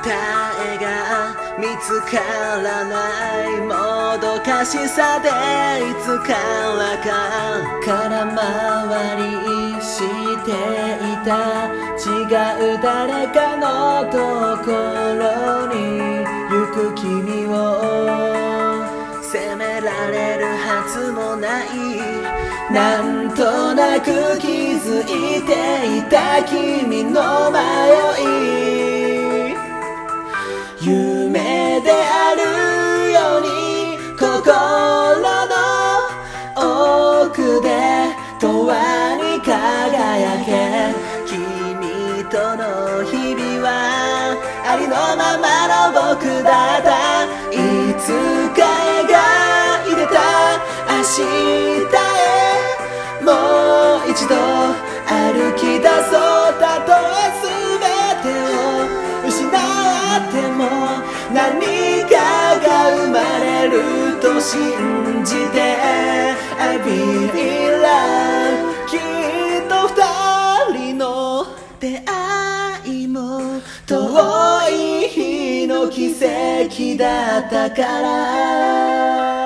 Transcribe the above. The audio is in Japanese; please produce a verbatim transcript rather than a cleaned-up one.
えが見つからないもどかしさでいつからか空回りしていた違う誰かのところに行く君を責められるはずもないなんとなく気づいていた君の迷い夢であるように心の奥で永遠に輝け君との日々はありのままの僕だったいつか描いてた明日へもう一度歩き出そうたとえ全てを失っても何かが生まれると信じて I believe love きっと二人の出会いも遠い日の奇跡だったから